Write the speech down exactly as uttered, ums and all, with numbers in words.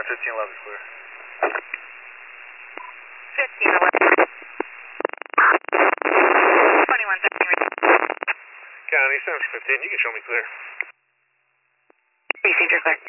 fifteen eleven is clear. fifteen eleven. twenty-one thirteen. County, seven fifteen, you can show me clear. Procedure clear.